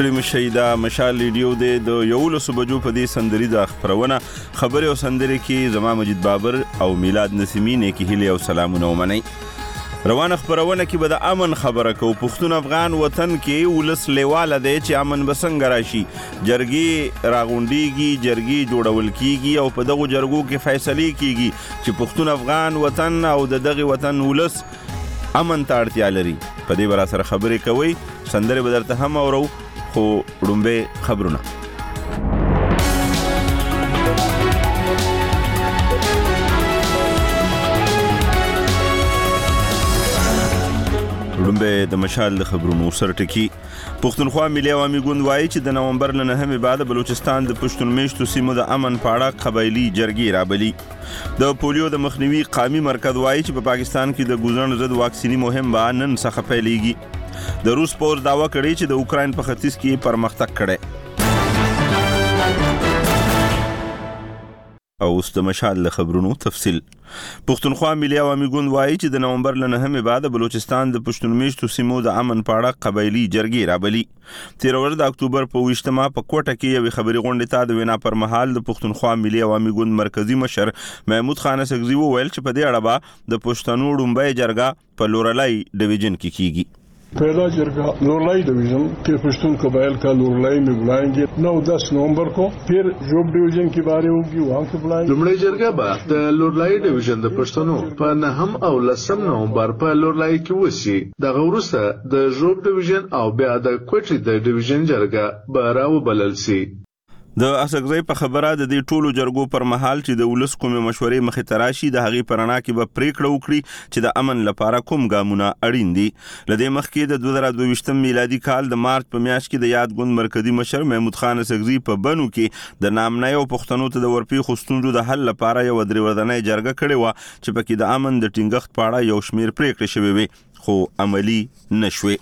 ستړي مشئ دا مشال ریډیو دی د 11 بجو په دې سندریزه خپرونه خبرې او سندرې کې زما مجید بابر او میلاد نسیمی نیکی هیلې او سلامونه ومنئ. روانه خبرونه کې به د امن خبره کوو. پښتون افغان وطن کې ولس لیواله دی چې امن به څنګه راشي. جرګې راغونډېږي، جرګې جوړول کېږي او په دغو جرګو کې فیصلې کېږي چې پښتون افغان وطن او د دغې وطن ولس امن ته اړتیا لري. په دې به راسره خبرې کوئ. سندرې به درته هم اورو، خو ړومبې خبرونه. ړومبې د مشال د خبرونو سرټکي. پښتونخوا ملي عوامي ګوند وایي چې د نومبر له 9 بعد بلوچستان د پښتون میشتو سیمو د امن په اړه قبایلي جرګې رابلي. د پولیو د مخنیوي قومي مرکز وایي چې په پاکستان کې د ګوزن ضد واکسیني مهم به نن څخه پیلېږي. د روس پوځ دعوا کړې چې د اوکراین په ختیځ کې پرمختګ کړی. او اوس د مشال له خبرونو تفصیل. پښتونخوا ملي عوامي ګوند وایي چې د نومبر له 9 بعد بلوچستان د پښتون میشتو سیمو د امن په اړه قبایلي جرګې رابلي. تیر ورځ د اکتوبر په 20 په کوټه کې یوې خبري غونډې ته د وینا پر مهال د پښتونخوا ملي عوامي ګوند مرکزی مشر محمود خان سګزی وویل چې په دې اړه به د پښتنو ډومبۍ جرګه په لورلای ډیویژن کې کیږي. पहला जरगा लोरलाई डिवीजन के पश्तून कबाइल का लोरलाई में बुलाएंगे 9-10 नवंबर को. फिर जोब डिवीजन की बारी होगी, वहाँ से बुलाएंगे. लुमड़ी जरगा बा द लोरलाई डिवीजन द पश्तूनों पर नहम और लसम नवंबर पर लोरलाई की वसी द गौरुसा द जोब डिवीजन और बया द क्वेट्री द डिवीजन जरगा बाराव बललसी. د اسګزی په خبره د دې ټولو جرګو پر مهال چې د ولس کومې مشورې مخې ته راشي د هغې په رڼا کې به پریکړه وکړي چې د امن لپاره کوم ګامونه اړین دي. له دې مخکې د 2022 میلادي کال د مارچ په میاشت کې د یاد ګوند مرکزی مشر محمود خان اسګزی په بنو کې د نامنۍ او پښتنو ته د ورپېښو ستونزو د حل لپاره یوه درې ورځنۍ جرګه کړې وه چې پکې د امن د ټینګښت په اړه یو شمېر پریکړې شوې وې، خو عملي نه شوې.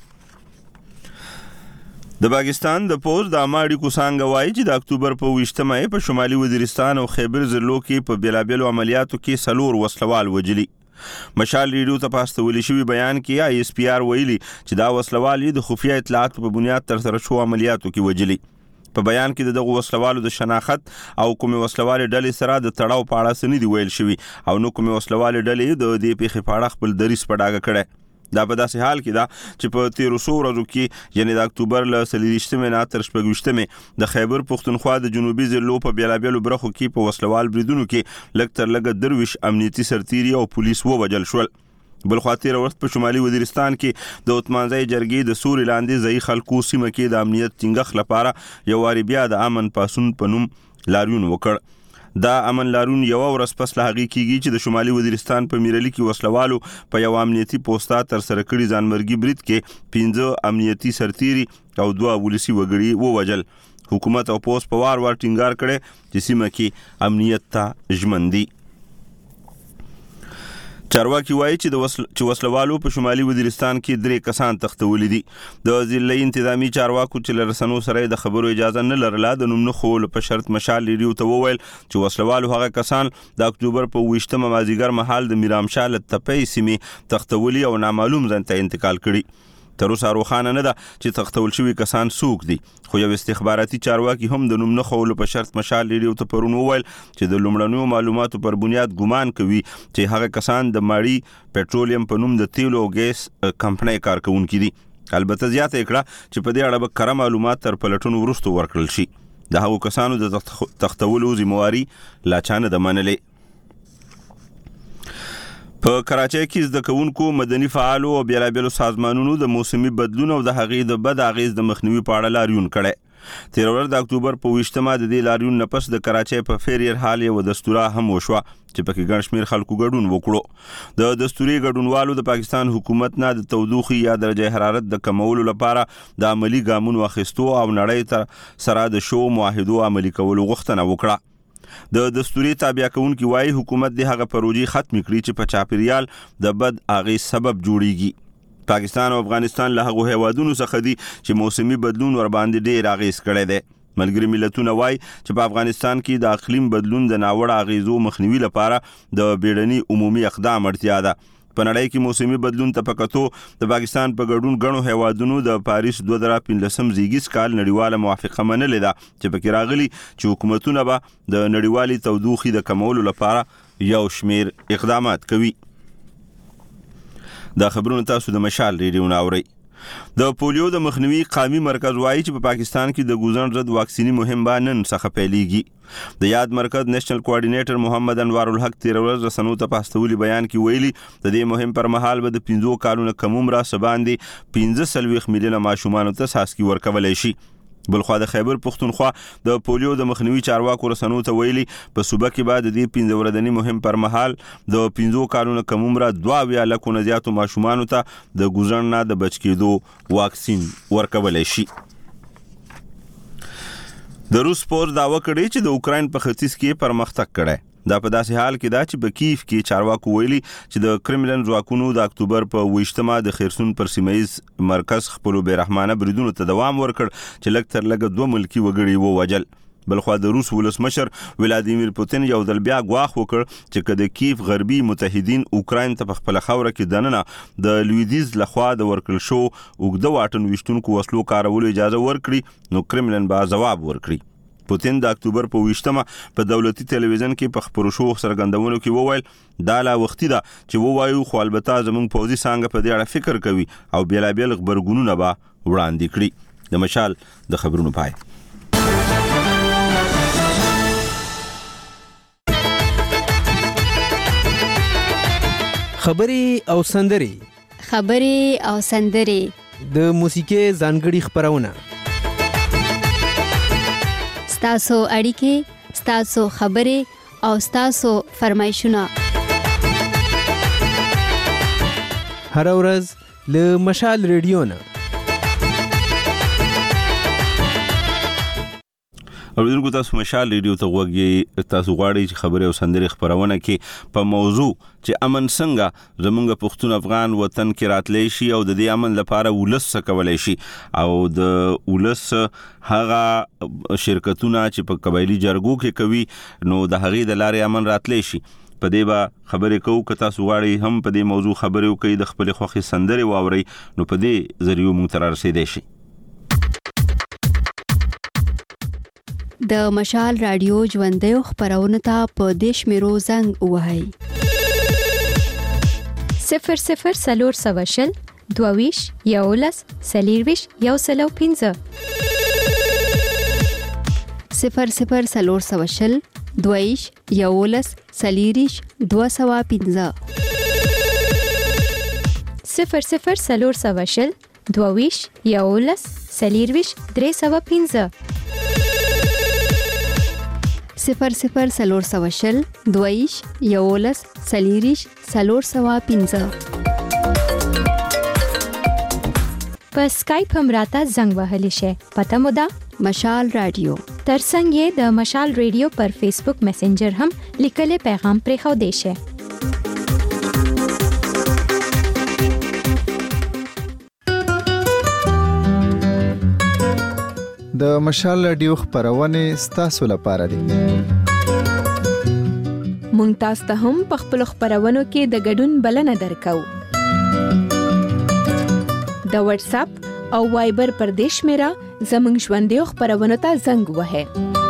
د پاکستان د پوز د عامه اړیکو څانګه وایي چې د اکتوبر په 20 په شمالي وزیرستان او خیبر ضلعو کې په بیلابیلو عملیاتو کې 4 وسلوال وجلي. مشال ریډیو ته په استولي شوي بیان کې ISPR ویلي چې دا وسلوال د خفیه اطلاعاتو په بنیاد ترسره شو عملیاتو کې وجلي. په بیان کې دغه وسلوالو د شناخت او کومې وسلوالې ډلې سره د تړاو په اړه څه نه دي ویل شوي او نو کومې وسلوالې ډلې د دې پیښې په اړه خپل دریځ په ډاګه کړی. دا په داسې حال کې ده چې په 1300 ورځو کې یعنی د اکتوبر له 23 نه تر 26 د خیبر پښتونخوا د جنوبي ضلعو په بیلابیلو برخو کې په وسلوال بریدونو کې لږ تر لږه 23 امنیتي سرتیري او پولیس ووژل شول. بل خوا تېره ورځ په شمالي وزیرستان کې د عثمانزی جرګې د سوري لاندې ځایي خلکو سیمه کې د امنیت ټینګښت لپاره یو وارې بیا د امن پاسون په نوم لاریون وکړ. دا امن لارون یو ورځ پس له هغې کېږي چې د شمالي وزیرستان په میرلي کې وسلوالو په یو امنیتي پوستا ترسره کړي ځانمرګي برید کې 15 امنیتي سرتیري او 2 ولسي وګړي ووژل. حکومت او پوس په وار ټینګار کړی چې سیمه کې امنیت ته ژمن دي. چارواکي وایي چې وسلوالو په شمالي وزیرستان کې 3 کسان تختولي دي. د ضلعي انتظامی چارواکو چې له رسنو سره د خبرو اجازه نه لرله د نوم نه ښوولو په شرط مشال ریډیو ته وویل چې وسلوالو هغه کسان د اکتوبر په 20 مازدیګر مهال د میرامشاه له تپۍ سیمې تختولي او نامعلوم ځای ته انتقال کړي. تر اوسه روښانه نه ده چې تختول شوي کسان څوک دي، خو یو استخباراتي چارواکي هم د نوم نه ښوولو په شرط مشال ریډیو ته پرون وویل چې د لومړنیو معلوماتو پر بنیاد ګمان کوي چې هغه کسان د ماړي پټرولیم په نوم د تیلو او ګیس کمپنۍ کارکونکي دي. البته زیاته یې کړه چې په دې اړه به کره معلومات تر پلټونو وروسته ورکړل شي. د هغو کسانو د تختولو ذمواري لا چا نه ده منلې. په کراچۍ کې زده کوونکو، مدني فعالو او بیلابیلو سازمانونو د موسمي بدلون او د هغې د بد اغیز د مخنیوي په اړه لاریون کړی. تیر ورځ د اکتوبر په 20 د دې لاریون نه پس د کراچۍ په فیریر هال یوه دستوره هم وشوه چې پکې ګڼ شمېر خلکو ګډون وکړو. د دستوري ګډونوالو د پاکستان حکومت نه د تودوخې یا درجه حرارت د کمولو لپاره د عملي ګامونو اخیستو او نړۍ سره د شو معاهدو عملي کولو غوښتنه وکړه. د دستوري تابع کوونکي وایي حکومت د هغه پروژې ختم کړي چې په چاپیریال د بد اغیز سبب جوړیږي. پاکستان او افغانستان له هغو هیوادونو څخه دي چې موسمي بدلون ور باندې ډېر اغیز کړی دی. ملګري ملتونه وایي چې په افغانستان کې د اقلیم بدلون د ناوړه اغیزو مخنیوي لپاره د بیړني عمومي اقدام اړتیا ده. په نړۍ کې موسمي بدلون ته په کتو د پاکستان په ګډون غنو هیوادونو د پاریس 2015 زیږیز کال نړیواله موافقه منلې ده چې پکې راغلي چې حکومتونه به د نړیوالي تودوخې د کمولو لپاره یو شمیر اقدامات کوي. دا خبرونه تاسو د مشال ریډیو ناوري. د پولیو د مخنیوي قومي مرکز وایي چې په پاکستان کې د ګوزن ضد واکسینی مهم به نن څخه پیلېږي. د یاد مرکز نېشنل کوارډینیټر محمد انوار الحق تیر ورځ رسنیو ته په استولي بیان کې ویلي د دې مهم پر مهال به د 15 کالونو کم عمره سباندې 15 میلیونه ماشومان ته ساسکی ورکولای شي. بلخوا د خیبر پختونخوا د پولیو د مخنیوي چارواکو رسنیو ته ویلي په صوبه کې بعد د دې 15 ورځنی مهم پر مهال د 15 کالونو کم عمره 2 لکه نه زیاتو ماشومان ته د ګوزن نه د بچ کېدو واکسین ورکولای شي. د روس پوز داوا کړی چې د اوکراین په ختیځ کې پرمختګ کړی. دا په داسې حال کې دا چې په کیف کې چارواکو ویلي چې د کرملن ځواکونو د اکتوبر په 28مه د خیرسون پر سیمایز مرکز خپل بیرحمانه بریدونو ته دوام ورکړ چې لږ تر لږه 2 ملکی وګړي ووجل. بلخوا د روس ولسمشر ولادیمیر پوتین یو ځل بیا غواخ وکړ چې کله کیف غربي متحدین اوکراین ته په خپل خوره کې دننه د لویدیز لخوا د ورکل شو اوګده واټن وشتونکو وسلو کارولو اجازه ورکړي نو کرملن به جواب ورکړي. پوتین د اکتوبر په 28مه په دولتي ټلویزیون کې په خبرو شو سرګندونو کې وویل دا لا وختي ده چې ووایو خو البته زموږ پوځي څنګه په دې اړه فکر کوي او بیلابیل خبرګونونه به وړاندې کړي. د مشال د خبرونو پای. خبري او سندري د موسیقي ځانګړي خبرونه ستاسو اړیکې ستاسو خبرې او ستاسو فرمایشونه هر ورځ له مشال ریډیو نه. اوریدونکو تاسو مشال ریډیو ته وګورئ. تاسو غواړئ چې خبرې او سندري خبرونه کې په موضوع چې امن څنګه زمونږ پښتون افغان وطن کې راتلی شي او د دې امن لپاره ولس څه کولای شي او د ولس هغه شرکتونه چې په قبایلی جرګو کې کوي نو د هغې د لارې امن راتلی شي. په دې به خبرې کوو. که تاسو غواړئ هم په دې موضوع خبرې وکړئ د خپل خوښې سندري واورئ نو په دې ذریعو موږ ته رارسېدای شي. د مشال رادیو ژوندۍ خبرونه ته په دیش میرو زنګ وهاي 00 سلور سواشل دوویش یولس سلیرویش یوسلو 15 00 سلور سواشل دوویش یولس سلیریش 215 00 سلور سواشل دوویش یولس سلیرویش 315 00 سلور سواشل دویش یولس سلیریش سلور سوا 15 په سکایپ هم راته زنګ وهلی شي. پته مو ده مشال رادیو. ترڅنګ یې د مشال ریډیو پر فیسبوک میسنجر هم لیکلي پیغام پرېښو دی شي. د مشال رادیو خبرونه ستاسو لپاره دي. مونږ تاسو ته هم په خپل خبرونو کې د ګډون بلنه درکو. د واتس اپ او وایبر پر دیش میرا زمنګ ژوندۍ خبرونو ته زنګ وهه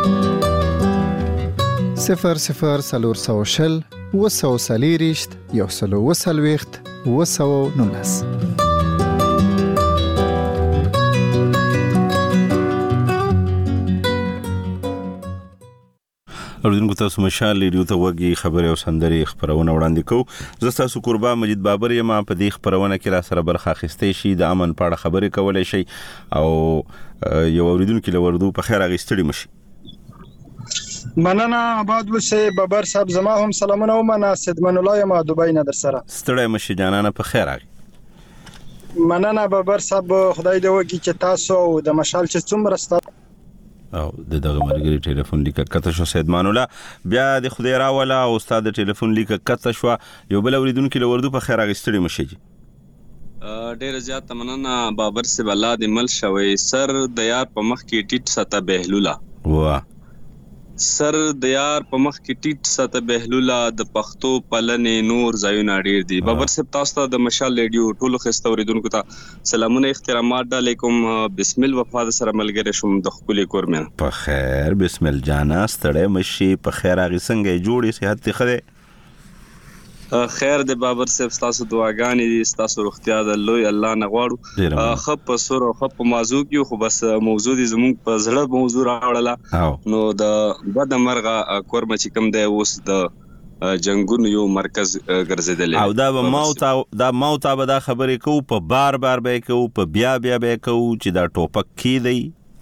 00 سلور سوشل وسو سلیریشت یوسلو وسلويخت وسو نونس. اوریدونکو تاسو مشال ریډیو ته وګورئ. خبرې او سندري خبرونه وړاندې کوو. زه تاسو قربا مجید بابر یم. په دې خبرونه کې را سره برخه اخیستئ شي د امن په اړه خبرې کولای شي او یو اوریدونکو لوردو په خیر اغستړي مشي. مننه آباد وسه بابر صاحب زما هم سلامونه ومنه صدمن الله ما دوبای نه در سره ستړی مشي جانانه په خیر اغي. مننه بابر صاحب خدای دې وکړي چې تاسو د مشال چې څومره ستاسو او دغه مرګري ټلیفون لیکه کته شو سیدمان الله بیا د خدای راولا او استاد ټلیفون لیکه کته شو یو بل اوریدونکو لوردو په خیر اغستړي مشي. ډیر زیات مننه بابر صاحب الله دې مل شوي سر د یار په مخ کې ټیټ ستا بهلولا وا سر د یار په مخ کې ټیټ ساته بهلولا د پښتو پلنې نور ځایونه ډیر دي. بابر صاحب تاسو ته د مشال ریډیو ټولو خسته اوریدونکو ته سلامونه احترامات علیکم. بسم الله وفاد سره ملګری شوم د خپل کور مې په خیر. بسم الله جانا ستړی مشي په خیر. هغه څنګه جوړې صحت ته خره خیر د بابر صاحب تاسو دعاګانې دي تاسو روغتیا د لوی الله نه غواړو. خپ سر او خپ موضوع کې خو بس موضوع دي زموږ په زړه موضوع راوړله نو د بد مرغه کورم چې کوم دی اوس د جنگونو یو مرکز ګرځیدل او دا موت به دا خبرې کو په بار به کو په بیا به کو چې دا ټوپک کی دی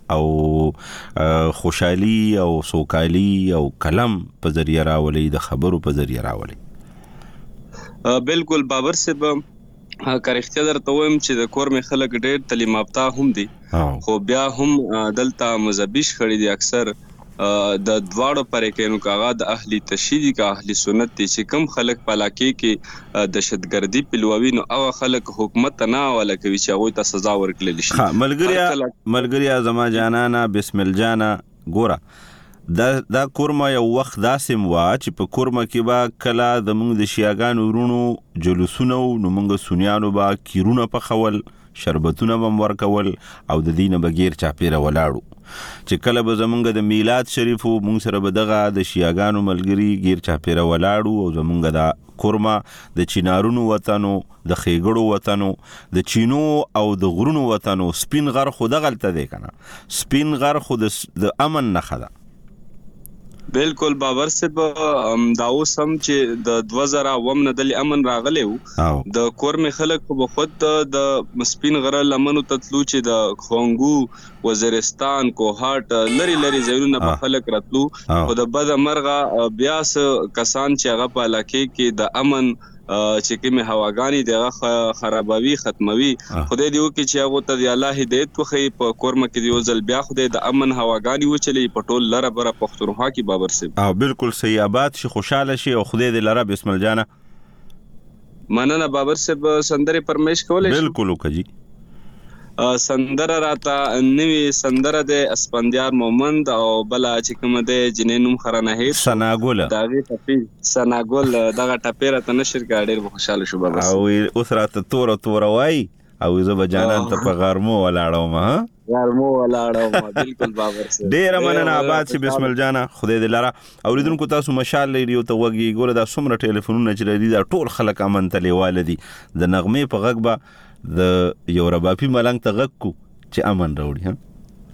او خوشحالي او سوکالي او کلم په ذریعہ راولي د خبرو په ذریعہ راولي. بالکل بابر صاحب کارختیا درته وایم چې د کور مې خلک ډېر تعلیم یافته هم دي خو بیا هم دلته مذهبي شخړې دي اکثر د دواړو پرې کینو کاغه د اهلی تشهیدی کا اهلی سنت چې کم خلک په علاقې کې دهشتګردي پلووي نو هغه خلک حکومت نه ولا کوي چې هغه ته سزا ورکړل شي. ملګریا زما جانانا بسم الله جانا ګورا دا کورما یو وخت داسم وا چې په کورما کې با کلا د موږ د شیاګانو ورونو جلوسونه نو موږ سنیانو با کیرونه په خول شربتونه بم ورکول او د دینه بغیر چاپیره ولاړو چې کله به زمونږ د میلاد شریفو موږ سره به دغه د شیاګانو ملګری غیر چاپیره ولاړو او زمونږ د کورما د چینارونو وطنو د خېګړو وطنو د چینو او د غرونو وطنو سپین غر خو دغلته دی کنه. سپین غر خو د امن نه خدا. بالکل بابر صاحب دا اوس هم چې د 2000 نه د امن راغلی وو د کور مې خلک په خود د سپین غره لمنو تطلو چې د خونګو وزیرستان کوهاټ لری ځایونه په خلک راتلو او د بد مرغه بیا کسان چې هغه په علاقې کې د امن چې کومه هواګانی دغه خرابوي ختموي خدای دې وکړي چې هغه ته د الله هدایت وخی په کورم کې دی ځل بیا خدای د امن هواګانی وچلی په ټول لره بره پښتونخوا کې بابر صاحب او بالکل صحیح آباد شي خوشاله شي او خدای دې لره بسم الله جانا مننه بابر صاحب سندره پرمیش کولای بالکل وکړي سندره راته نوی سندره د اسپندیار مومند او بلا چې کوم د جنینوم خرانه هي سناګول داغه ټپی سناګول دغه ټپی راته نشر ګاډیر خوشاله شو بابا او اوس راته تور وای او زه به جانان ته په غرمو ولاړم بالکل بابر سره ډیر مننه آباد شي بسم الله جانا خدای دې لاره اوریدونکو تاسو مشال ریډیو ته وګي ګوره دا څومره ټلیفونونه چې لري دا ټول خلک امن ته لیوال دي د نغمه په غږ به د یو ربابي ملنګ ته غږ کو چې امن راوړي ها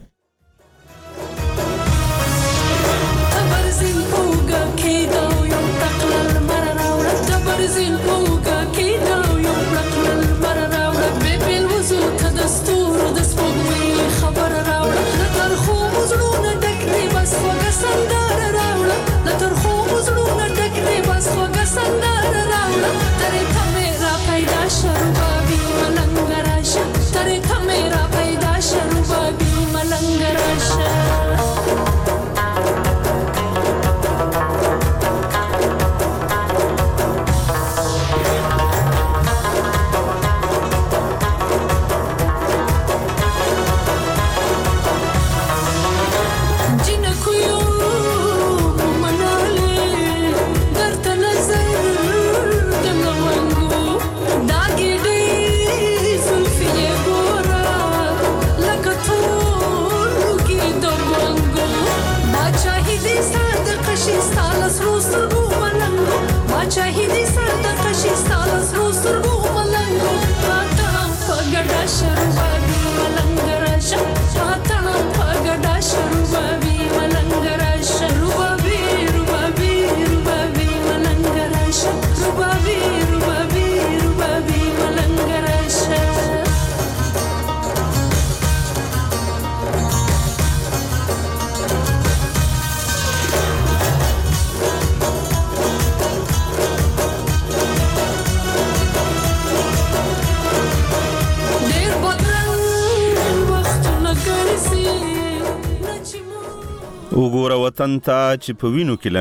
وګوره وطن ته چې په وینو کې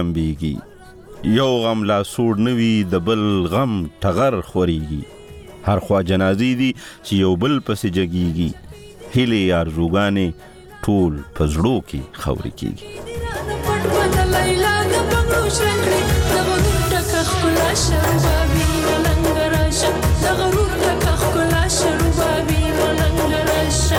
لمبيږي یو غم لا سوړ نوي د بل غم ټغر خوريږي هر خوا جنازې دي چې یو بل پسې جګيږي هلي ارزوګانې ټول پزړو کې خوري کیږي من لیلا د بنگلو شرنګړي د غرور ټکه ښکلا شربابي ملنګ راشه د غرور ټکه ښکلا شربابي ملنګ راشه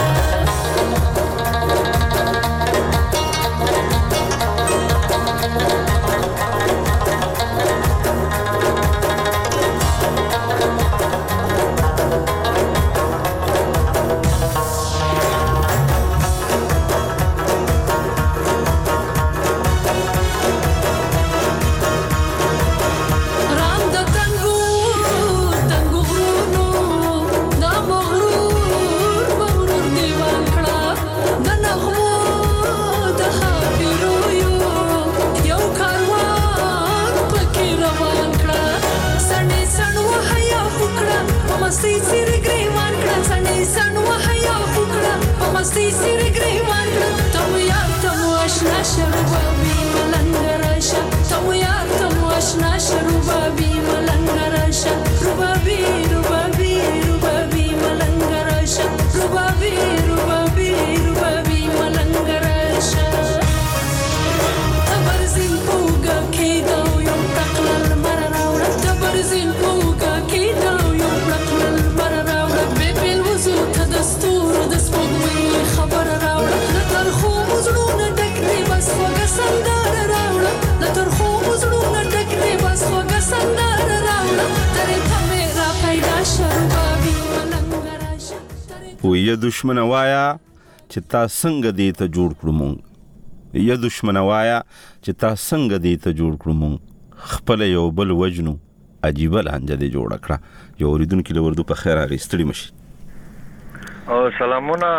یا دشمن وایا چې تا څنګه دې ته جوړ کړو مونږ یا دشمن وایا چې تا څنګه دې ته جوړ کړو مونږ خپل یو بل وجنو عجیب لهجه دې جوړ کړه یو اوریدونکو له وردو په خیر هغه ستړي مشي او سلامونه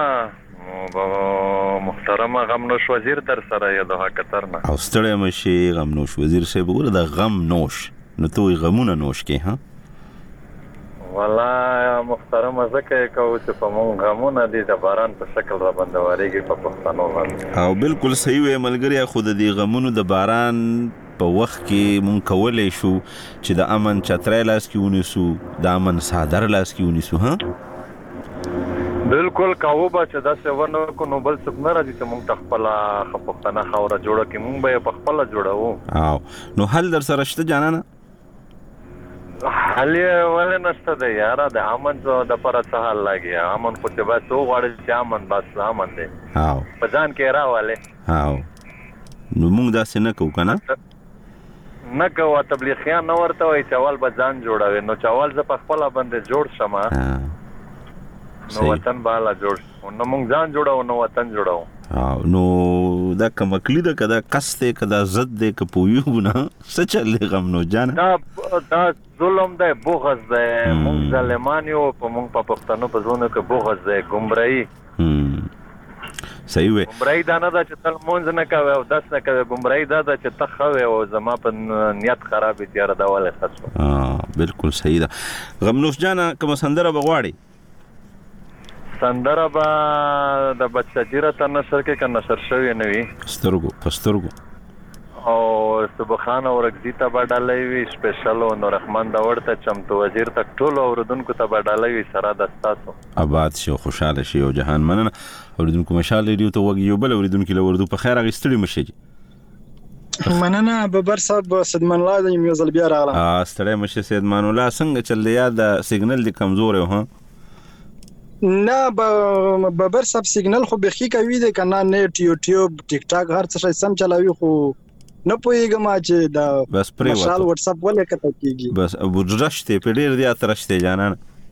محترم غمنوش وزیر در سره یا د حقترنه او ستړي مشي غمنوش وزیر صاحب وګوره د غم نوش نو ته غمونه نوش کې ها والله محترم زکه کو چې په مونږ غمونه دي د باران په شکل را بندواريږي په پښتنو باندې او بالکل صحیح وي ملګری خو د دې غمونو د باران په وخت کې مونږ کولای شو چې د امن چترای لاس کې ونیسو د امن صادر لاس کې ونیسو ها بالکل کاوبه چې دا څه ونه کو نو بل څه نه راځي چې مونږ خپل خپلنا خوره جوړه کې مونږ به په خپل جوړو او نو حل در سره شته جانانه حالی ولې نشته دی یاره د امن د پر څه حل لاګي امن خو ته بس وغواړي چې امن بس امن دی او په ځان کې راواله او نو موږ دا څه نه کوو کنه نه کوو تبلیغیان نو ورته وي چوال به ځان جوړوي نو چوال ز په خپل باندې جوړ شمه نو وطن بالا جوړ نو موږ ځان جوړو نو وطن جوړو نو دا کمکلی دا کدا قصته کدا زد دې کپویو نه سچل غم نو جان دا ظلم ده بغض ده موږ ظالمانیو په موږ په پښتنو په زونه کې بغض ده ګمړی صحیح وي ګمړی دا نه ده چې تل مونږ نه کوي او داس نه کوي ګمړی دا ده چې تخوي او زما په نیت خراب دي را دا ولې خاصه بالکل صحیح ده غمنوش جان کوم سندره بغواړي سندره با د بچجیره ته نشر کې کنه نشر شوی نه وي پسترګو او سبحان او رغزی ته بدلای وی سپیشل او نورحمان دا ورته چمتو وزیر تک ټول اوردونکو ته بدلای وی سره د تاسو آباد شو خوشاله شي او جهان مننه اوردونکو مشال ریو ته وګ یو بل اوردونکو له وردو په خیر غستړي مشي مننه ببر صاحب سیدمان الله د یو ځل بیا راغله ستړي مشي سیدمان الله څنګه چل دی د سیګنل دی کمزور ها نه ببر صاحب سیګنل خو بخي کوي د کنه نیټ یوټیوب ټیک ټاک هر څه سم چلاوي خو نه پويګم چې دا بس پری مشال واتس اپ ولې کته کیږي بس ابو رشته په ډیر دی اترشته جانان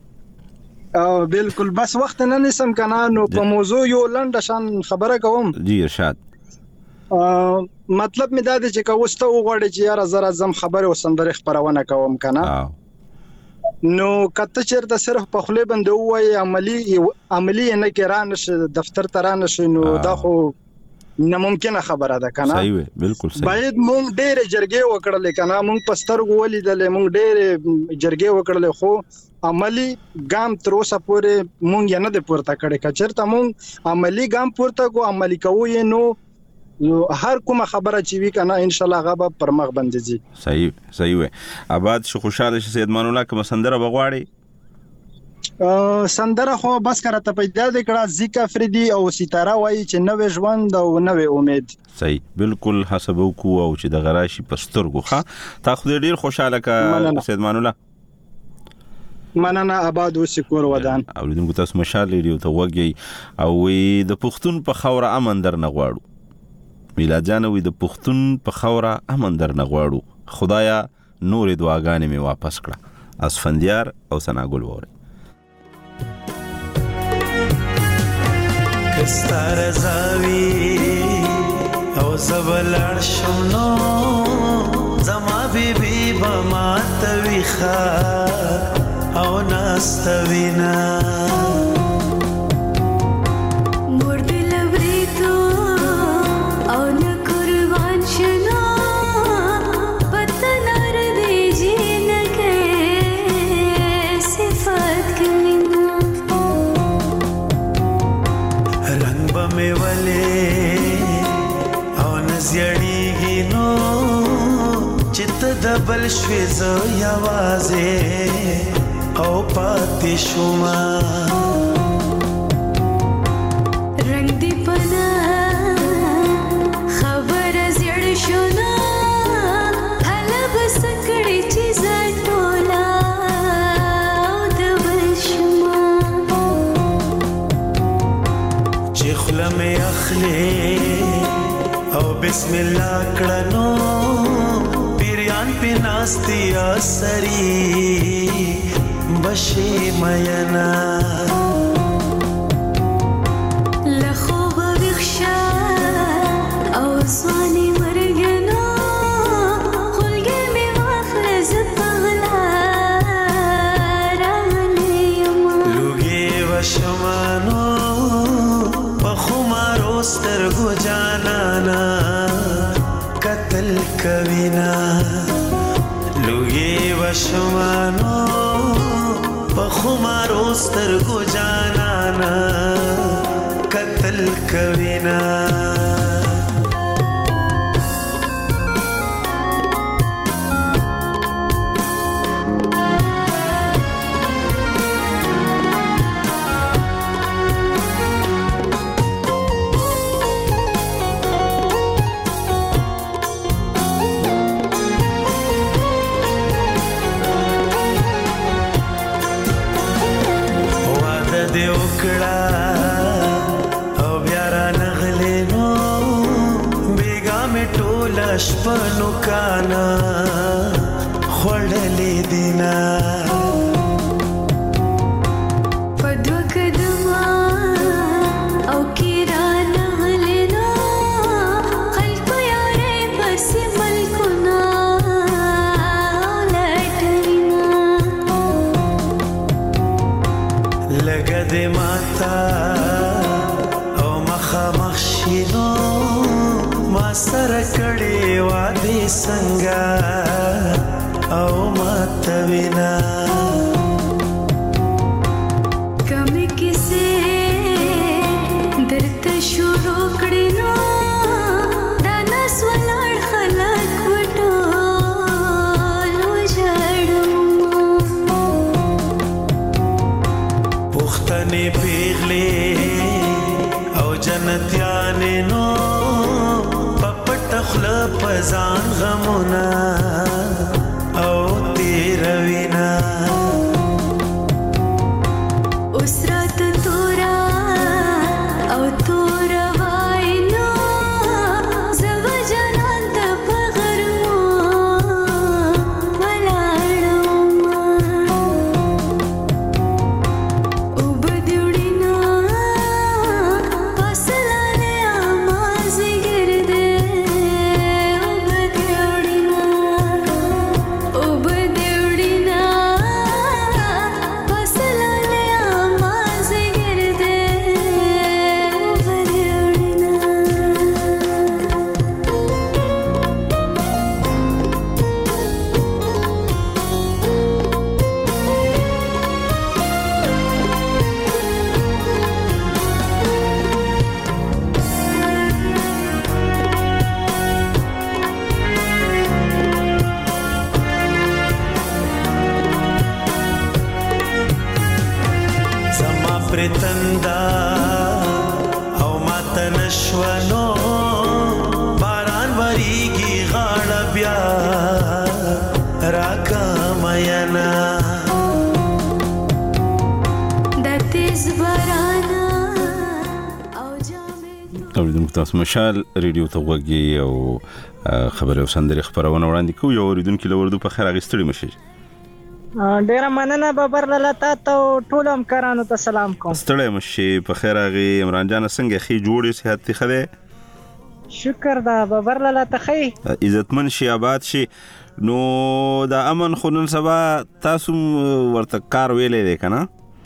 بالکل بس وخت نه نسم کنه نو په موضوع یو لنډ شان خبره کوم جی ارشاد مطلب می دا دی چې کوسته وغوړي چې یاره زره زم خبره وسندره خبرونه کوم کنه نو کته چیرته صرف په خله بند وای عملی نه کران دفتر تران شي نو دا خو ناممکنه خبره ده کنه صحیح بالکل صحیح باید مونږ ډېر جرګې وکړل کنه مونږ پسترګو ولیدل مونږ ډېر جرګې وکړل خو عملی ګام تر اوسه پورې مونږ نه د پورته کړي کچرته مونږ عملی ګام پورته کو عملی کوو نو هر کومه خبره چې وی کنه ان شاء الله غبا پر مخ باندې صحیح وي آباد شو خوشاله شي سید مان الله کوم سندره بغواړي سندره خو بس کرته پیدا د کړه زیکا فریدي او ستاره وایي چې نوې ژوند او نوې امید. صحیح بالکل حسب کو او چې د غراشي پسترګو ښه تا خو ډیر خوشاله کا سید مان الله مننه آباد وسکور ودان اوریدونکو تاسو مشال ریډیو ته وګي او د پښتون په خوره امن در نه غواړو میلاد جان وي د پښتون په خوره امن در نه غواړو خدایا نور دعاګانې می واپس کړه اسفندیار او سناګل وره کستار زاوی او زبلړ شونو زما بیبي بما تويخه او ناستوینا مرد لبریتو او نقربان شنا پتنار دی جینکے صفات کمینا رنگ بمی ولی او نزیڑی گینو چت دبل شویزو یوازے او پاتې شوما رنگ دی پنا خبر زړ شونا هله بس کړي چې زټولا د بشما چې خلمه اخلي او بسم الله کړنو پیران پناستي اسري بشي مينا لخوب بخشا او صاني مرجنا خلقي مي وافز بغلا راني يما لوگي وشمانو بخمارو سترگو جانانا قتل کوينا لوگي وشمانو بخمارو سترگو جانانا قتل کوینا شپنو کانا خوڑلی دینا پدو کدما او کیرانا لینا خلق یارے بس ملکنا لٹرینا لگا دے ماتا او مخا مخشینو ما سره کړي وادي څنګه او ماتوینا کمی کیسه درته شروع کړي نو دا نس ولړ خلک وټو لو جړم پختنې پیغلې او جنتیانې نو تخلا پزان غمونا او تیروینا اسرات تورا او تورا واینا زو جنان د پغرمو ولاړم او بدوړینا پسلانه اماز ګرده او بدوړینا پرتندا او ماته نشونو باران وریږي غاړه بیا راکا مینا د تیز باران اوریدونکو تاسو مشال ریډیو ته وګورئ او خبري او سندري خبرونه وړاندې کوي یو اوریدونکو لوردو په خیر اغستړي مشي ډیره مننه بابر لاله تاسو ټول همکارانو ته سلام کوم ستړی مشي په خیر اغي عمران جان څنګه خي جوړې صحت خده شکر دا بابر لاله ته عزتمن شي آباد شي نو دا امن خونن سبا تاسو ورته کار ویلې ده کنه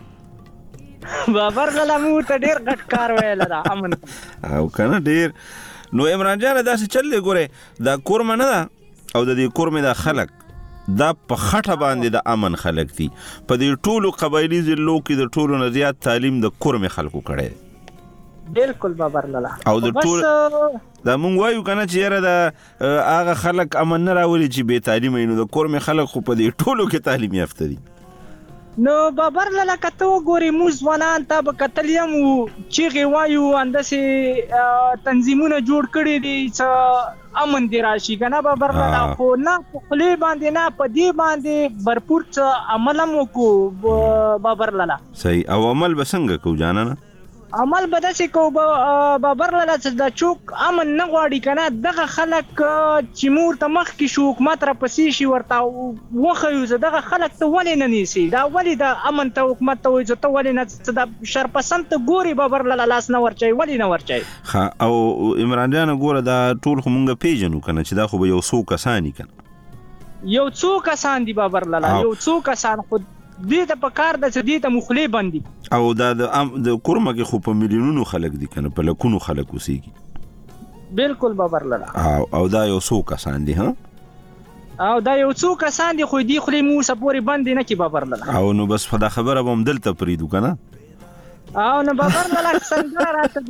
بابر لاله مو ته ډیر غټ کار ویل دا امن او کنه ډیر نو عمران جان دا څه چلې ګوره دا کورم نه دا او د دې کورم دا خلک دا په خټه باندې د امن خلک دي په دې ټولو قبایلی ضلعو کې د ټولو نه زیات تعلیم د کورم خلکو کړي بالکل بابر لاله او د ټول دا مونږ وایو کنه چې یاره دا هغه خلک امن نه راولي چې به تعلیم نو د کورم خلک خو په دې ټولو کې تعلیم یافته دي نو بابر لاله کته وګوري موږ ځوانان ته به کتلیم چې وایو اندسه تنظیمونه جوړ کړي دي چې امن دی راشي کنه بابر لاله خو نه خپلې باندې نه پدې باندې भरपूर عمل مو کو بابر لاله صحیح او عمل بسنګ کو جانانه عمل بدسي کو بابر لاله چې د چوک امن نه غواړي کنه دغه خلک چې مور ته مخ کې شو حکومت را پسې شي ورته وخیو دغه خلک ته ولې نه نیسي دا ولې د امن ته حکومت ته وایي ته ولې نه د شرپسند ته ګوري بابر لاله لاس نه ورچي ولې نه ورچي او عمران جان ګوره دا ټول خو مونږ پیژنو کنه چې دا خو یو څو کسانی کنه یو څو کسان دي بابر لاله یو څو کسان خود دې ته په کار د دې ته مخلي باندې او دا د کورمه کې خو په میلیونونو خلک دي کنه په لکونو خلک اوسېږي بالکل بابر لاله او دا یو څو کسان دي ها او دا یو څو کسان دي خو دې خلې مو سپوري باندې نه کی بابر لاله او نو بس په دا خبره بم دلته پریدو کنه او نو بابر لاله څنګه راته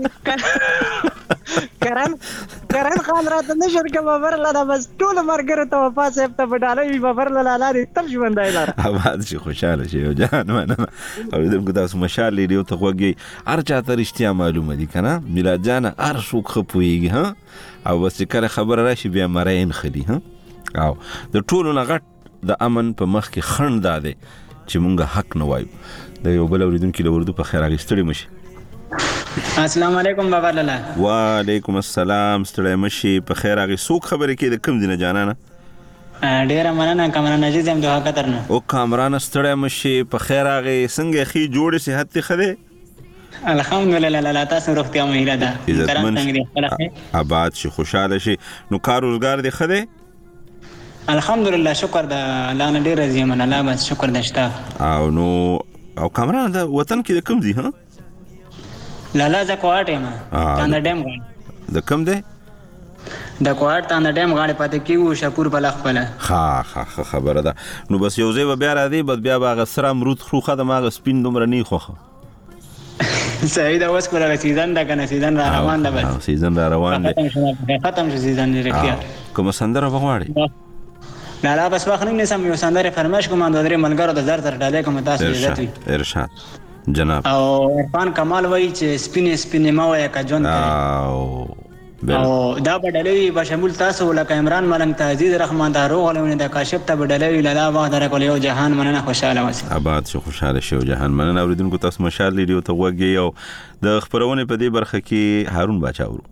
کرن خان راته نشر کې بابر لاله بس ټول مرګره ته وفاسه ته بدالوي بابر لاله لري تل ژوندای لاره آباد شي خوشاله شي او جان مننه او دغه تاسو مشال لري ته وګي ارچا ته رښتیا معلومه دي کنه میلاد جان ار شو خپويږي ها او بس کله خبر راشي بیا مرین خدي ها او د ټولو نه غټ د امن په مخ کې خند داده چې مونږه حق نه وایو د یو بل اوریدونکو له وردو په خیر اغستړي مشي السلام علیکم بابا لاله وعلیکم السلام ستړی مشي په خیر اغه سوق خبره کې د کم دینه جانانه ډیره مننه کامران عزیز هم دوه کترنه او کامران ستړی مشي په خیر اغه څنګه خي جوړ صحت خده الحمدلله لاله تاسو روغتیا مهیره ده آباد شي خوشاله شي نو کار روزګار دی خده الحمدلله شکر ده لاله ډیره زیمن الله بس شکر دشتا او نو او کامران د وطن کې د کم دی ها لاله ز کوټه ما تاند ډیم غاړي د کم دی د کوټ تاند ډیم غاړي پاتې کیو شپور بلخ بل ها خبره ده نو بس یو ځای بیا را دی بیا باغ سره امرود خروخه د ماغ سپین دومره نه خوخه صحیح دا اوس کوله سیزن دا کنه سیزن را روان ده بس سیزن را روان دی ختم شي سیزن لري کوم سندره بغواړي لاله بس واخ نه سم یو سندره فرمایش کوم د درې ملګرو د زر ډالې کوم تاسو عزت وي ارشاد جناب او عرفان کمال وایي چې سپینې ما وایي کا جون او دا بدلوي بشمول تاسو لکه عمران ملنګ ته عزیز رحمان دارو غلونه د کاشف ته بدلوي لاله وخت درکول یو جهان مننه خوشاله وسی آباد شو خوشاله شو جهان مننه اوریدونکو تاسو مشال لیدو ته وګي او د خبرونه په دې برخه کې هارون باچاورو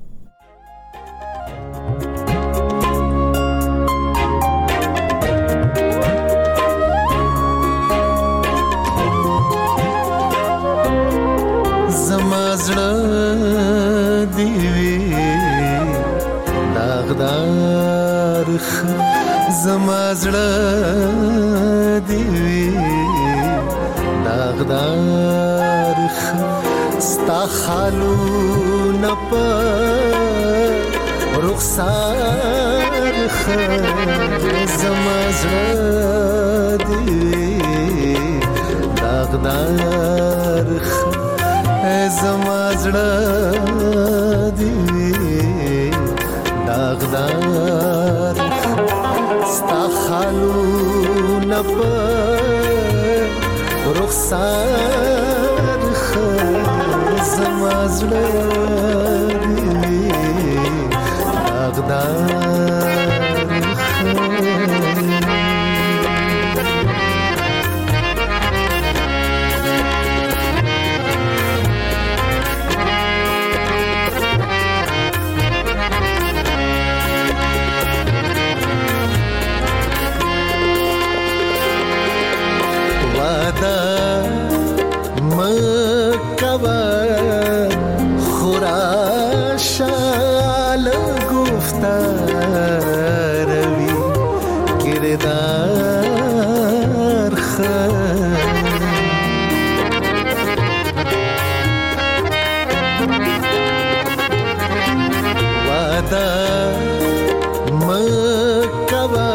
زمازړه دی داغدار ستا خالو نپ رخسار زمازړه دی داغدار زمازړه دی داغدار ستا خالو نپ رخسار زما زړه دی داغدار مکبا خوراشال گفتاروی کردار وعدا مکبا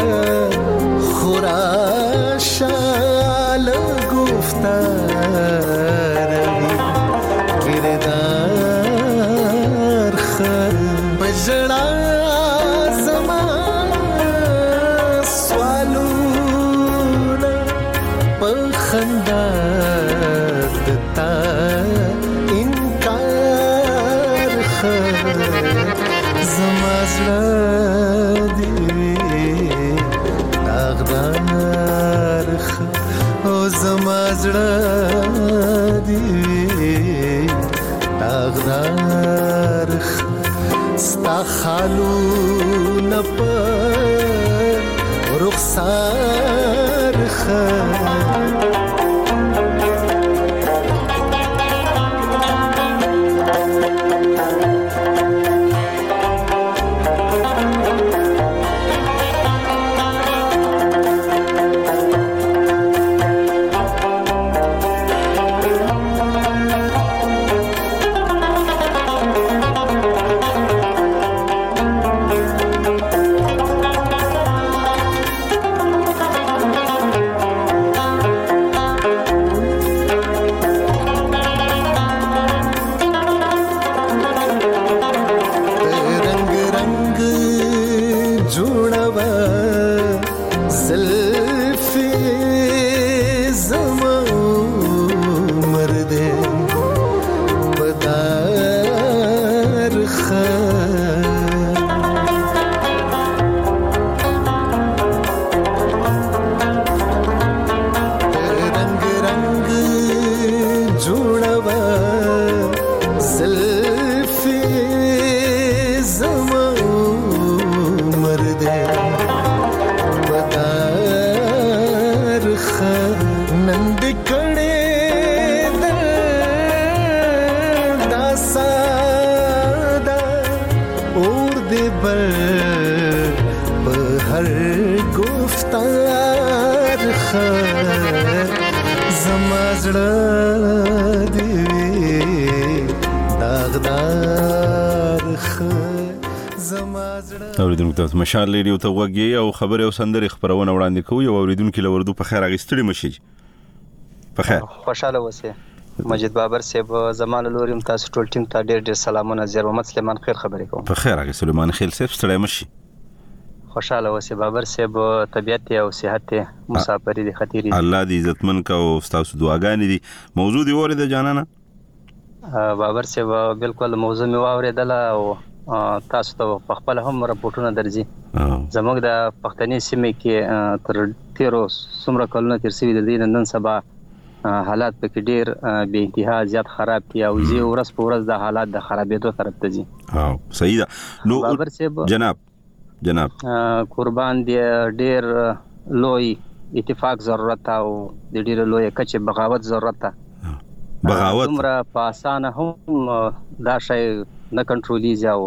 خوراشال گفتاروی کردار بجڑا زمان سوالونا پخندار دتا انکار زمازڑا دی داغدار او زمازڑا دی داغدار ستا خالو نپ رخسار اوریدونکو ته مشال ریډیو ته وګورئ او خبري او سندري خبرونه وړاندې کوي او اوریدونکو له وردو په خیر اغستړي مشي په خیر خوشاله اوسئ مجید بابر صاحب زمانه لوریم تاسو ټول ټیم ته ډېر سلامونه زیر محمد سلیمان خیر خبرې کوم په خیر اغه سلیمان خیل صاحب ستړی مشي خوشاله اوسئ بابر صاحب طبيعت او صحت مسافری دي خطرې الله دې عزتمن کا او تاسو دعاګانې دي موضوع دی ورته جانانه بابر صاحب بالکل موضوع می واوریدل او تاسو ته په خپل هم راپورټونه درځي زموږ د پښتني سیمې کې تر 13 سمره کلونه تر سوي د دین نن سبا حالات پکې ډیر به انتها زیات خراب دي او زی ورځ په ورځ د حالات د خرابېدو طرف ته ځي صحیح ده نو جناب قربان دی ډیر لوی اتفاق ضرورت او د ډیر لوی کچې بغاوت ضرورت بغاوت عمره په اسانه هم دا شی نه کنټرولي ځاو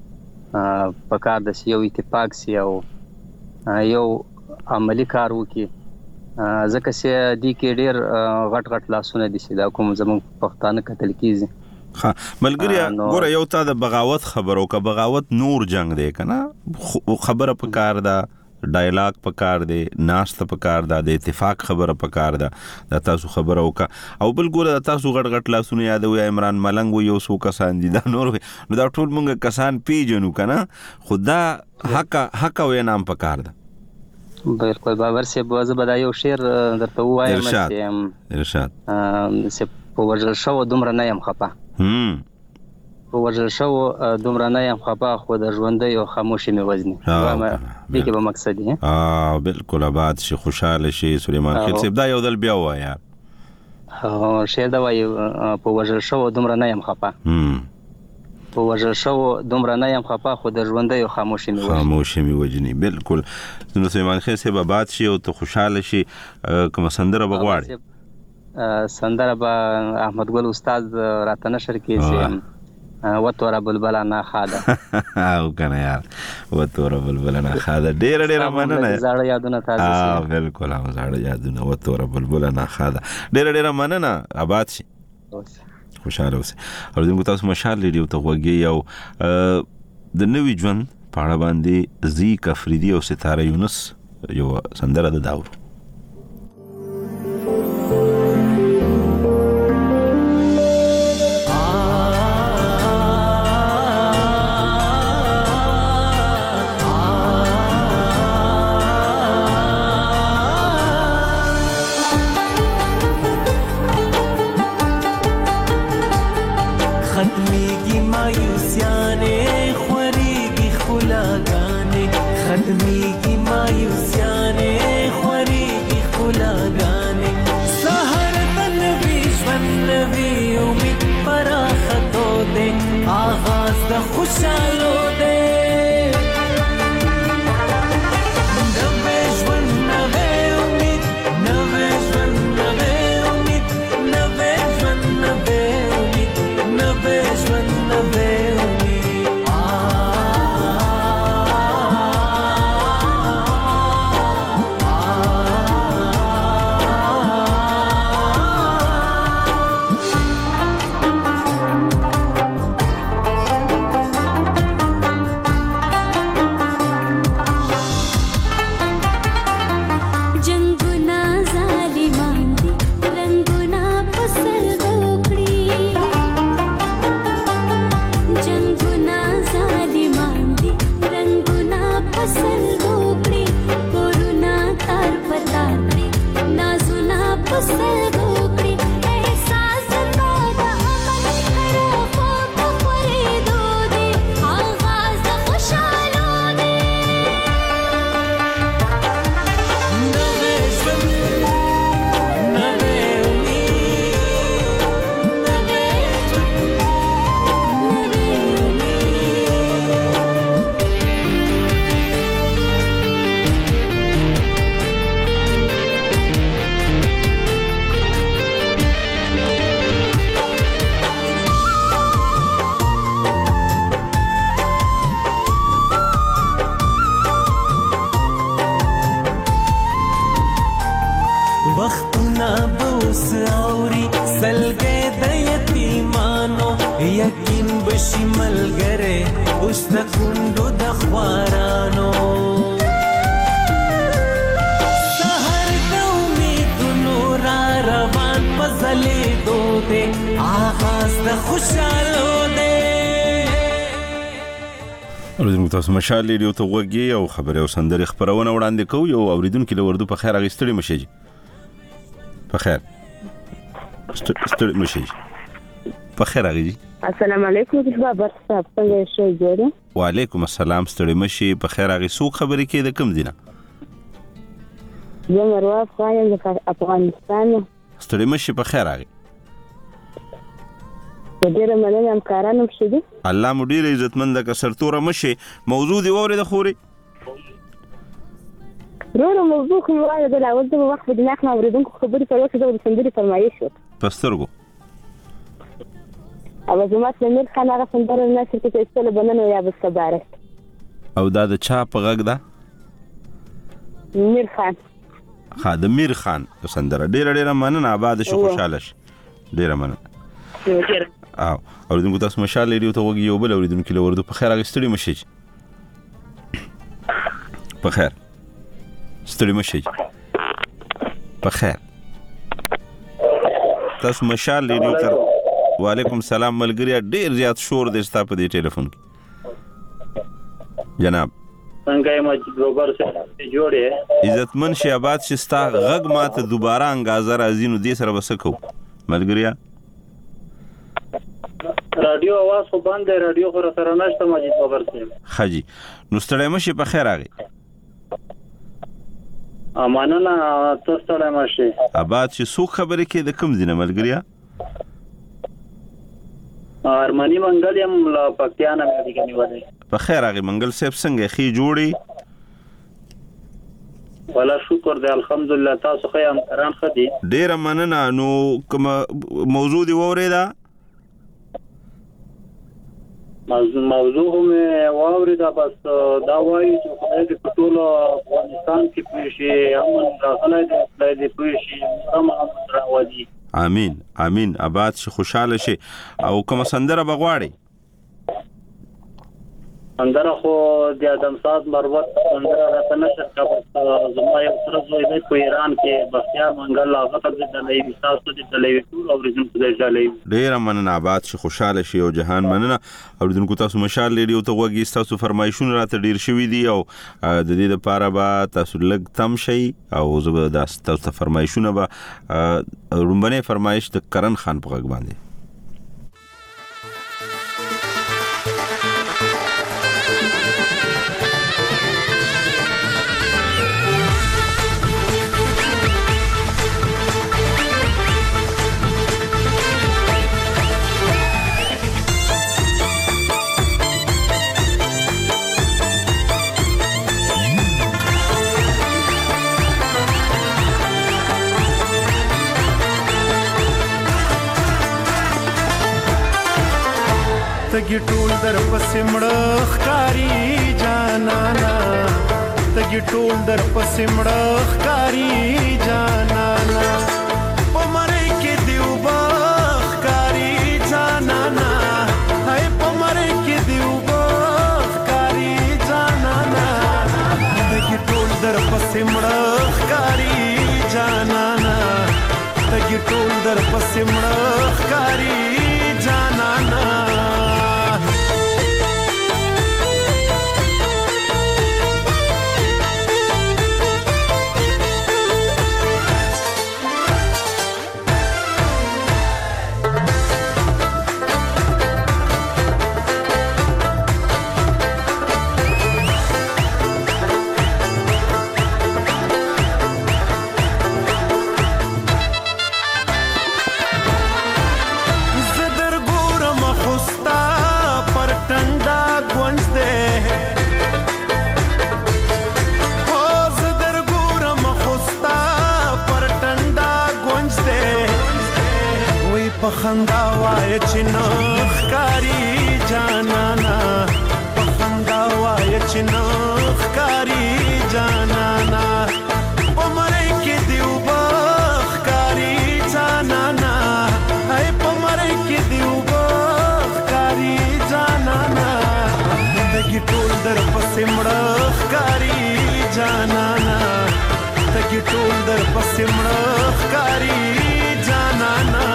په کار د یو اتفاق سی او یو عملی کار وکي ځکه چې د کې ډیر غټ غټ لاسونه دي چې دا کوم زموږ پښتانه قتل کیږي ها ملګری ګوره یو تا د بغاوت خبرو کا بغاوت نور جنگ دی کنه خبره په کار دا ډایلاګ په کار دی ناشته په کار دا د اتفاق خبره په کار دا تاسو خبره وکا او بل ګوره تاسو غټ غټ لاسونه یادوي عمران ملنګ و یو سو کسان دي دا نور نو دا ټول مونږ کسان پیژنو کنه خدا حق و نام په کار دا بالکل بابر صاحب زبدا یو شعر درته وایم ارشاد چې په ورژل شو دومره نه يم خپه په وژل شو دومره نه یم خفه خو د ژوندۍ او خاموشي مې وزني دې کې به مقصد یې بالکل آباد شي خوشحاله شي سلیمان خېل صاحب دا یو ځل بیا ووایه شعر دا وایي په وژل شو دومره نه یم خفه په وژل شو دومره نه یم خفه خو د ژوندۍ او خاموشي مې وجني بالکل نو سلیمان خېل صاحب آباد شي او ته خوشحاله شي کومه سندره به غواړې سندره به احمد ګل استاد راته نشر کړي چې وتوره بلبله نه خاده او کنه یار وتوره بلبله نه خاده ډېر مننه زاړه یادونه تازه بالکل هم زاړه یادونه وتوره بلبله نه خاده ډېر مننه آباد شي خوشاله اوسئ اوریدونکو تاسو مشال ریډیو ته غوږی یو د نوي ژوند په اړه باندې زیک افریدي او ستاره یونس یو سندره ده داور تاسو مشال ریډیو ته غوږی او خبره او سندره خبرونه وړاندې کوو یو اوریدونکو له وردو په خیر اغستړي مشي په خیر ستړي مشي په خیر اغي السلام علیکم بابر صاحب څنګه شئ جوړه وعلیکم السلام ستړي مشي په خیر اغي سو خبرې کې د کم دینه زه مروه خایم د افغانستان ستړي مشي په خیر اغي ډېر مننه همکارانو شه دي الله مو ډېر عزتمند کا سرتوره مشه موضوع دی وره د خوري موضوع کوم وایي د اول د وخت د نخ اوریدونکو خبرې په وخت د سندري فرمایش وو پسترګو او زما سمیر خان هغه سندره نشر کې استله بننه یا بس تبارک او دا د چا په غږ ده میر خان میر خان سندره ډېر مننه آباد شو خوشاله شه ډېر مننه او اوریدونکو تاسو مشال ریډیو ته وګورئ یو بل اوریدونکو له وردو په خیر اغستړي مشي په خیر ستړي مشي په خیر تاسو مشال ریډیو ته وعلیکم السلام ملګری ډیر زیات شور دی ستاسو په دې ټلیفون کې جناب څنګه یې مجید روبر سره جوړه عزتمن شي آباد شستا غږ ماته دوباره انګازه راځي نو دې سره وسکو ملګریا رادیو आवाज خو بند دی رادیو خو سره نشته مجید بابر صاحب خجی نو ستړی مشي په خیر راغی امانه تاسو ستړی مشي آباد چې څوک خبرې کې د کوم دینه ملګریا ارمانی منګل یم لا پکتیانا مې دي کني په خیر راغی منګل صاحب څنګه خې جوړي ولا شکر دی الحمدلله تاسو خو هم کران خدي ډیر مننه نو کوم موضوع دی وریدا موضوع هم وریدا بس دا وایي چې خدای دې په ټول افغانستان کې پېښې امن راغلی دی خدای دې پېښې هم راوړي امين امين آباد شي خوشاله شي او کوم سندره بغواړي سندره خو د ادم صاد مروت سندره راته نشر کا زما یو سره زوی دی په ایران کې بختیار منګل هغه ته د لوي تاسو د لوي ټول اوریجن په ځای لوي ډیر مننه آباد شي خوشاله شي او جهان مننه اوریدونکو تاسو مشال لیډیو ته وګی تاسو فرمایشونه راته ډیر شوي دي او د دې لپاره به تاسو لګ تم شي او زبردست تاسو فرمایشونه به رومبنه فرمایش د کرن خان په غږ باندې تګي ټول در پسې مړخ کاری جانانا تګي ټول در پسې مړخ کاری جانانا پمړې کې دیو باخ کاری جانانا هاي پمړې کې دیو باخ کاری جانانا تګي ټول در پسې مړخ کاری جانانا تګي ټول در پسې مړخ کاری جانانا پخندا وای چې نخ کاری جانانا پخندا وای چې نخ کاری جانانا پمړې کې دیو باخ کاری جانانا هاي پمړې کې دیو باخ کاری جانانا دګي ټول در پسې مړخ کاری جانانا دګي ټول در پسې مړخ کاری جانانا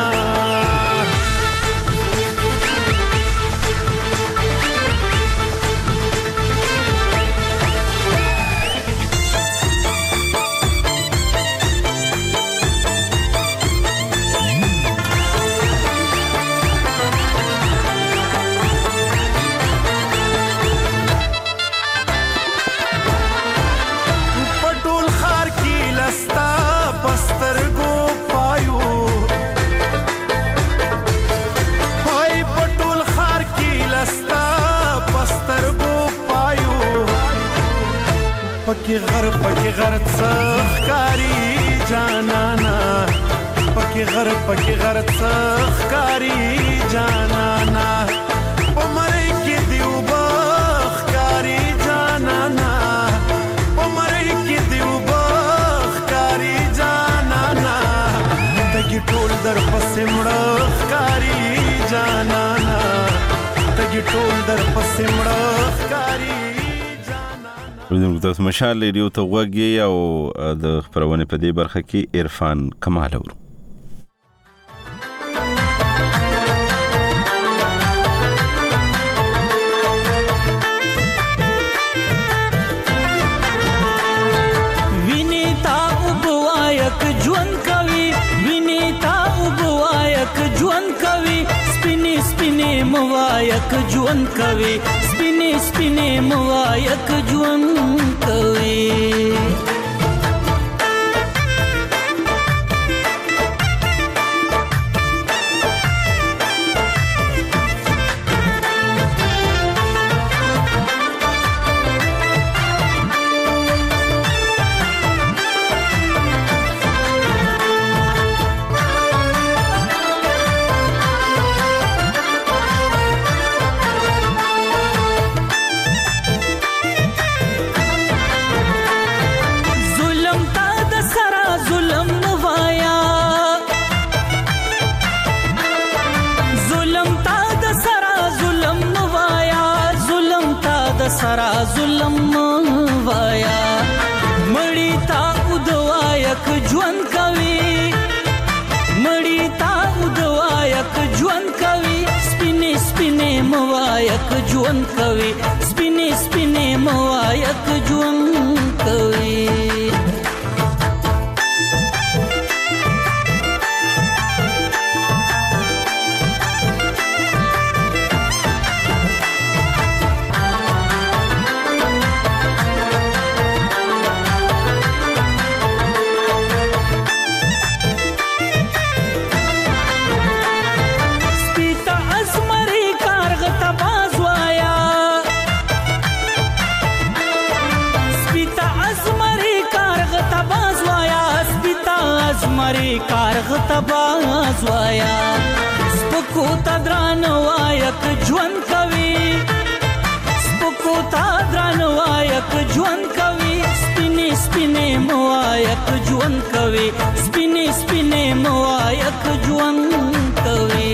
پکی غر څخ کاری جانانا پکی غر څخ کاری جانانا پمړې کې دیو باخ کاری جانانا پمړې کې دیو باخ کاری جانانا دګي ټول در پسې مړخ کاری جانانا دګي ټول در پسې مړخ کاری تاسو مشال لیډیو ته وګي او د خبرونه په دې برخه کې عرفان کمال ورو وینیتا وبوایک ژوند کوي وینیتا وبوایک ژوند کوي سپینې موایک ژوند کوي سپینې سپینې موایک ژوند کوي سرا ظلم وایا مړی تا ودوایک ژوند کوي مړی تا ودوایک ژوند کوي سپینې سپینې موایک ژوند کوي سپینې سپینې موایک ژوند کوي مری کارغ تباز وایا سپکو تدران وایک ژوند کوي سپکو تدران وایک ژوند کوي سپینې سپینې موایک ژوند کوي سپینې سپینې موایک ژوند کوي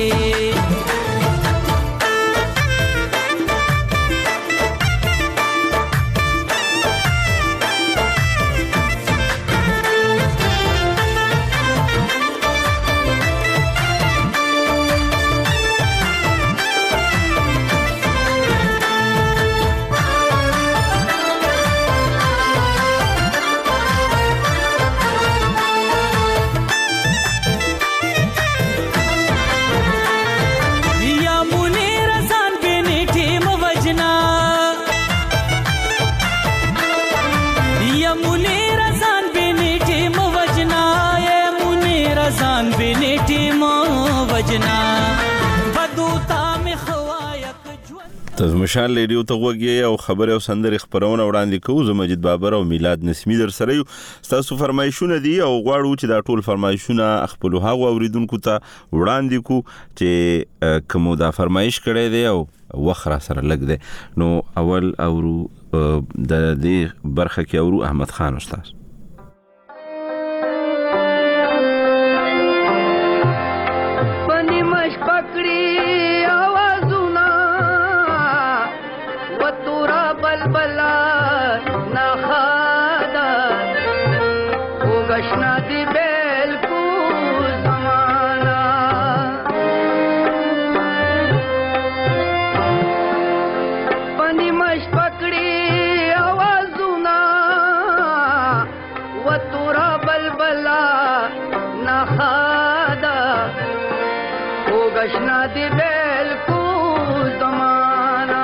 مشال ریډیو ته وګورئ او خبر او سندرې خبرونه وړاندې کوو زه مجید بابر او میلاد نسمی در سره یو تاسو فرمایشونه دي او غواړو چې دا ټول فرمایشونه خپل هغه اوریدونکو ته وړاندې کو چې کوم دا فرمایش کړي دي او وخره سره لګ دي نو اول اورو د دې برخه کې اورو احمد خان استاد پنی مش پکړي بلبلا نخادا وغشنا دی بالکو زمانا پنی مش پکڑی آوازونا و تورا بلبلا نخادا وغشنا دی بالکو زمانا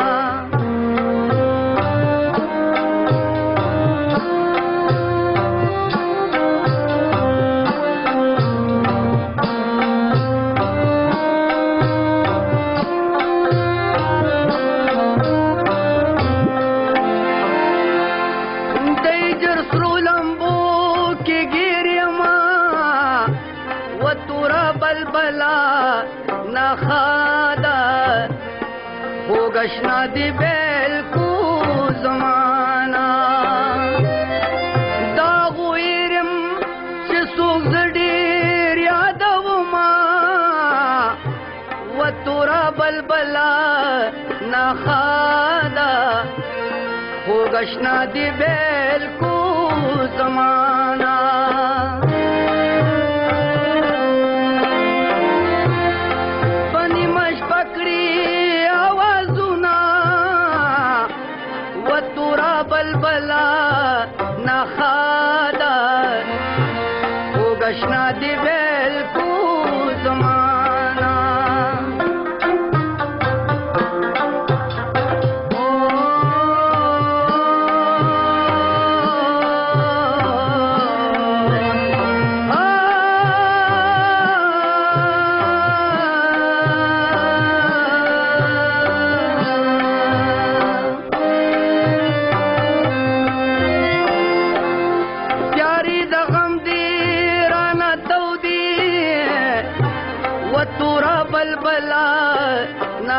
گشنا دی بالکو زمانا دا غویرم چې څوک زډیر یادو ما و تورا بلبلا نخادا هو گشنا دی بالکو زمانا بلبلا نخادا هو گشنا دی بالکو زمانا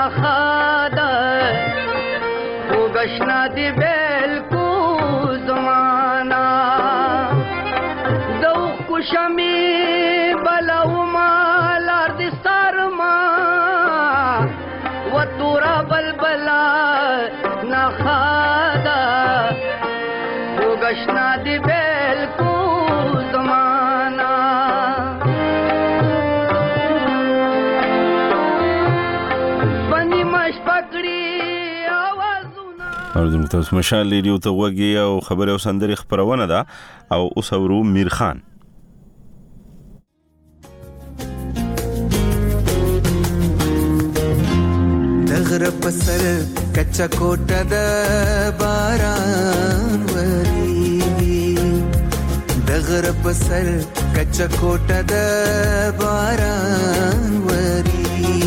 نخادا وګشنا دی بالکو زمانہ دو خوشمی بلو مالار دی سارما و تورا بلبلا نخادا وګشنا دی بالکو زمانہ بنی مش پکړی اوردونکو تاسو مشال ریډیو ته وګورئ او خبره او سندري خبرونه ده او اوس اورو میر خان دغر پسر کچا کوټه د باران وری دغر پسر کچا کوټه د باران وری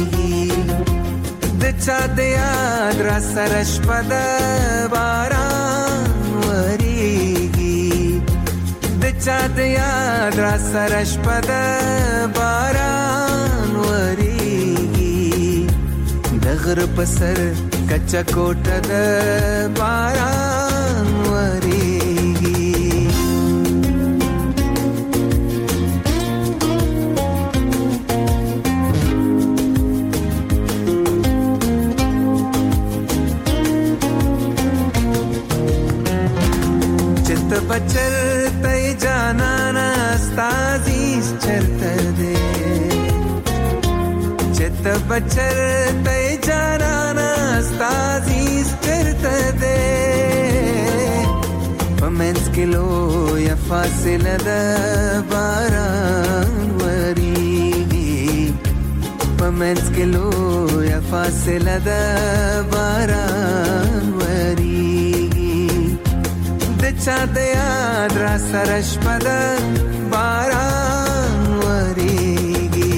د چا د یاد را سره شپه د باران وریږي د چا د یاد را سره شپه د باران وریږي د غر په سر کچا کوټه د باران وریږي बचर तय जाना ना स्ताजीस चरते दे चित बचर तय जाना ना स्ताजीस चरते दे पमेंस किलो या फासिला द बारान वरीगी पमेंस किलो या फासिला द बारान वरीगी چا د یاد را سره شپه د باران وریږي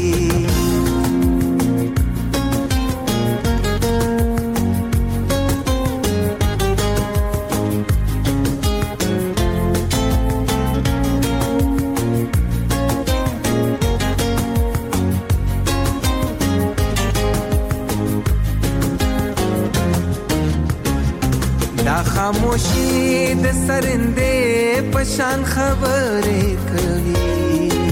خاموشی د سرندې پشان خبرې کوي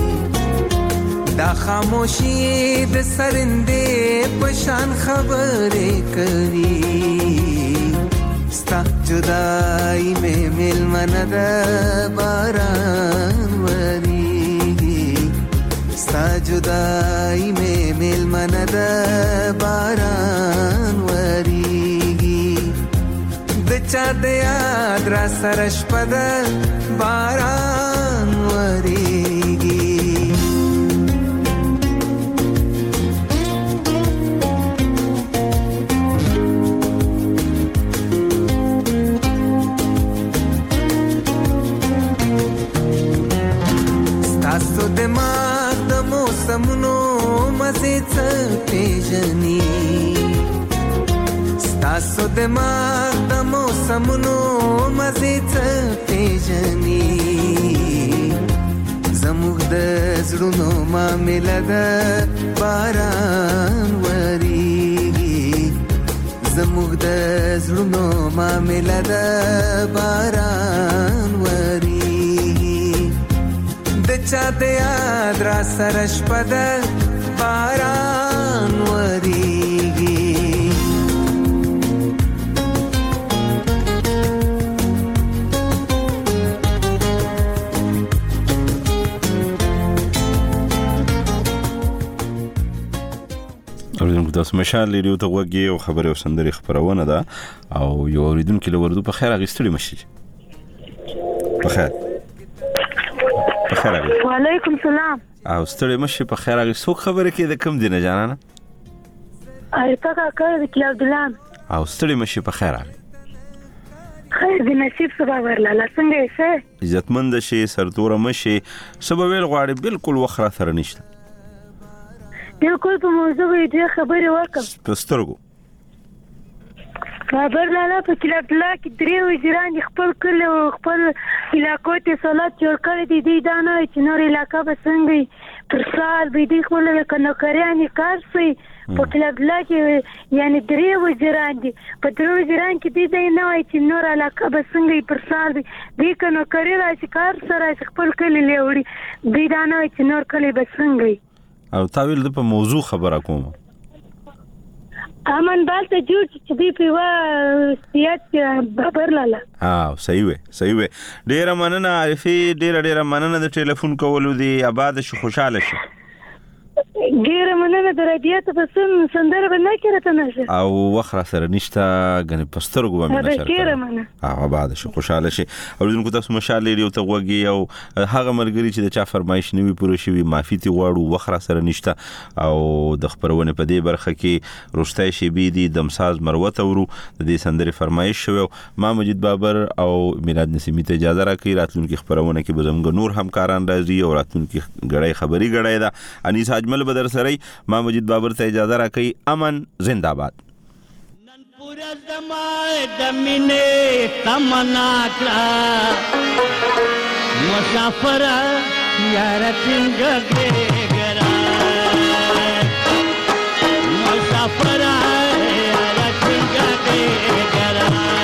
دا خاموشی د سرندې پشان خبرې کوي ستا جدائی میں ملمن د باران وریږي ستا جدائی میں ملمن د باران وریږي د چا د یاد را سره شپه د باران وریږي ستاسو دماغ د موسمونو مزې څه پیژني تاسو دماغ د موسمونو مزې څه پیژني زموږ د زړونو معامله د باران وریږي زموږ د زړونو معامله د باران وریږي د چا د یاد را سره شپه د باران وریږي اوریدونکو تاسو مشال ریډیو ته وګورئ او خبره او سندري خبرونه ده او یو اوریدونکو له وردو په خیر اغستړي مشي په خیر وعلیکم السلام او ستړي مشي په خیر اغستو خبره کې د کم دینه جانانه ایته کا کړ کې عبد الله او ستړي مشي په خیر خیر دې نصیب سبا ورلاله څنګه یې عزتمند شي سرتور مشي سبا ویل غواړي بالکل وخره سره نشته بالکل په موضوع دې خبرې وکم پسترګو بابر لالا په کلاب لا کې درې وزیران خپل کلی او خپل علاقو ته سولات جوړ کړی دي دا نه چې نور علاقه به څنګه پر سال به دي خپل نوکریان کار سي په کلاب لا کې یعنی درې وزیران دي په درې وزیران کې دي نه وای چې نور علاقه به څنګه پر سال دي کنه کړی راځي کار سره خپل کلی لوړي دي دا نه چې نور کلی به څنګه او تاویل د په موضوع خبره کوم امن بالته جوړ چې دی په سیاست بابر لالا صحیح وي ډیره مننه عارفي ډیره مننه د ټلیفون کولو دی آباد شو خوشاله شي ډیره مننه د رادیو ته پسند سندره نه کړته نشه او وخره سره نشته غني پسترګو باندې نشه ډیره مننه آباد شو خوشاله شي او دونکو تاسو مشال لري او ته وګي او هغه مرګري چې د چا فرمایش نیوي پوره شي معافي تی غواړو وخره سره نشته او د خبرونه په دې برخه کې روشتای شي بي دي دمساز مروت ورو د دې سندري فرمایش شو ما مجید بابر او میلاد نسیمی ته اجازه راکړي راتلونکي خبرونه کې بزمګ نور همکاران راځي او راتلونکي غړای خبري غړای دا انیس اجمل بدر سره ما مجید بابر ته اجازه راکړي امن زنده‌باد نن پورا زمای د مینې تمنا کړه مسافر یار څنګه ګرا مسافر یار څنګه ګرا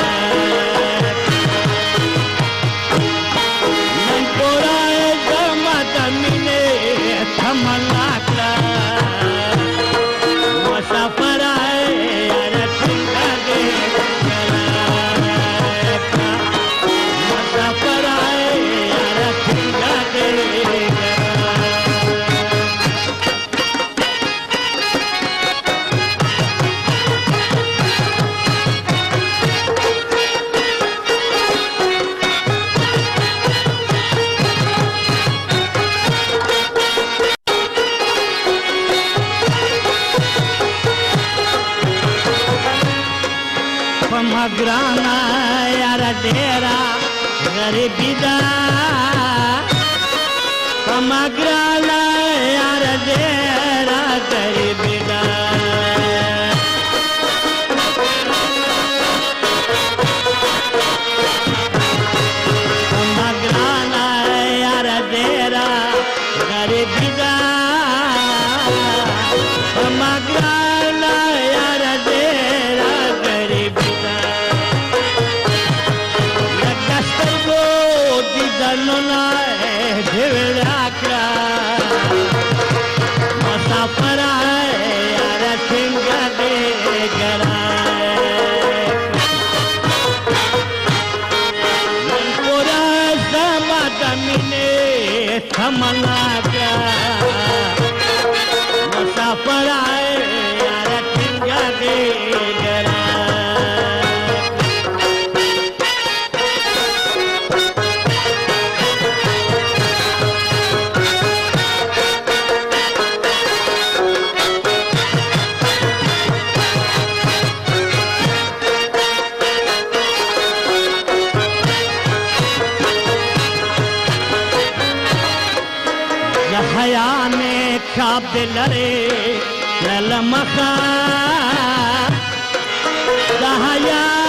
نن پورا زمای د مینې تمنا گرانا یار ډیرا غریبی دا کما گرانا یار ډیرا غریبی دا کما گرانا یار ډیرا غریبی دا کما گرانا یار ډیرا غریبی دا نونا دیولا کړه مسافر یار څنګه دې ګرا نن پورا زما د مینې تمنا کړه مسافر یار څنګه دې ګرا خواب دلره لمخا د حیا